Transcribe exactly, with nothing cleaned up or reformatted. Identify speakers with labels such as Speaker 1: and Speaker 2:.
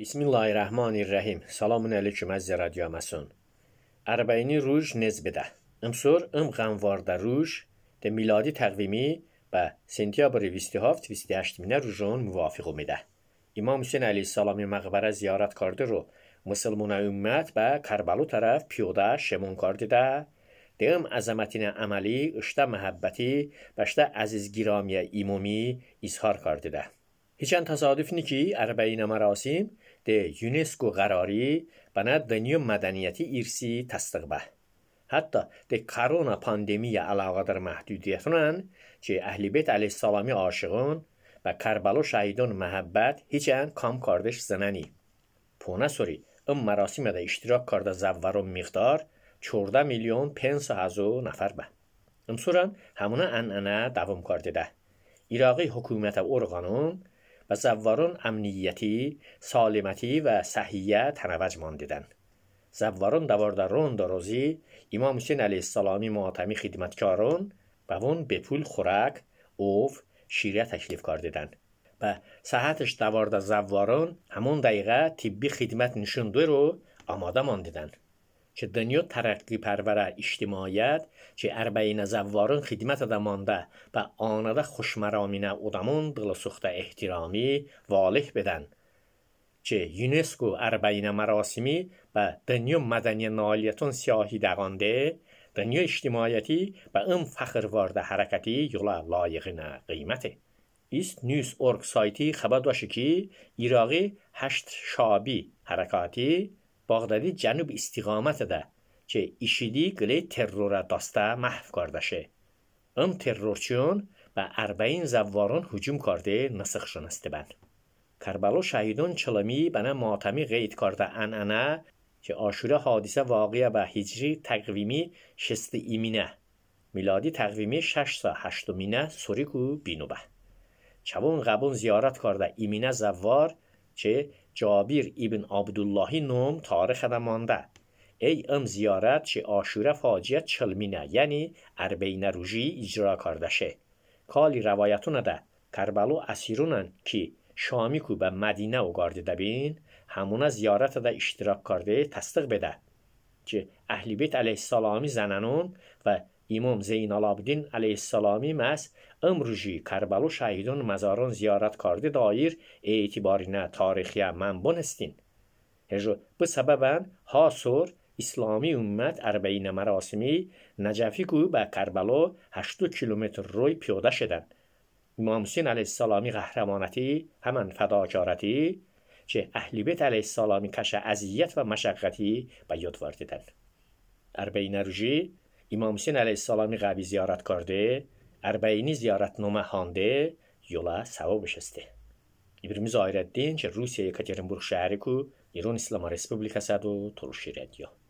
Speaker 1: Bismillahirrahmanirrahim. Selamun aleyküm əziz radyo məsun. Ərbəini ruj nezbədə. Imsur ım qanvarda ruj de miladi təqvimi və sentyabr بیست و هفت بیست و هشت minə rujun müvafiq omidə. İmam Hüseyn əleyhissalamı məqbərə ziyarat kardı ro Müslümana ümmət və Kərbəlu tərəf piyoda şemun kardı da deyim əzəmətinə əməli ışda məhəbbəti və ışda əziz giramiyə imumi izhar kardı da. هیچن تصادف نی که اربعین مراسم ده یونسکو قراری بنا دنیا مدنیتی ایرسی تصدیق به. حتی ده کرونا پاندمی علاقه در محدودیتونن که اهل بیت علیه السلامی عاشقون و کربلا شهیدان محبت هیچن کام کاردش زننی. پونه سوری ام مراسم ده اشتراک کرده زورون مقدار چهارده میلیون پنج هزار نفر به. ام سوران همونه انانه دوام کرده ده. ایراقی حکومت ارغانون و زوارون امنیتی، سالمتی و صحیه تنوج ماندیدن. زوارون دوارده روند روزی امام حسین علیه السلامی معتمی خدمتکارون و اون به پول خوراک، اوف، شیره تکلیف کردیدن. و صحتش دوارده زوارون همون دقیقه طبی خدمت نشونده رو آماده ماندیدن. که دنیا ترقی پروره اجتماعیت که اربعین زوارون خدمت دمانده و آنده خوشمرامینه ادامون دل سخت احترامی والح بدن که یونسکو اربعین مراسمی و دنیا مدنی نالیتون سیاهی دقانده دنیا اجتماعیتی و ام فخر وارده حرکتی یولا لایقین قیمته. ایست نیوز ارگ سایتی خبر باشه که ایراقی هشت شابی حرکاتی باغدادی جنوب استقامت ده که ایشیدی گلی ترور داسته محو کرده شه. ام ترورچیون و اربعین زوارون هجوم کرده نسخ شنسته بند. کربلا شهیدون چلمی بنا ماتمی قید کرده انانه که عاشورا حادثه واقعه و هجری تقویمی شست ایمینه. میلادی تقویمی شش سا هشت مینه سوریکو بینو به. چون قبون زیارت کرده ایمینه زوار که جابیر ابن عبداللهی نوم تاریخ مانده. ای ام زیارت که عاشوره فاجعه چلمینه یعنی اربعین روزی اجرا کرده شه. کالی روایتونه ده کربلو اسیرونن که شامی کو به مدینه و گارده بین همونه زیارت ده اشتراک کرده تصدیق بده که اهل بیت علیه السلامی زننون و امام زین العابدین علیه السلامی مس امروزی کربلا شهیدان مزاران زیارت کرده دایر اعتبارینه تاریخی منبون استین. هجو به سببن حاصر اسلامی امت اربعین مراسمی نجفی کو به کربلا هشت کیلومتر روی پیاده شدن. امام حسین علیه السلامی قهرمانتی همان فداکارتی که اهل بیت علیه السلامی کش اذیت و مشقتی به یاد وردیدن. اربعین روزی امام حسین علیه السلامی قبی زیارت کرده اربعینی زیارت نامه خوانده یولا ثوابش استه. İbrimiz Ayreddin که روسیه یکاترینبورگ شهری کو ایران اسلام ریسپوبلیکاسد و ترشی رادیو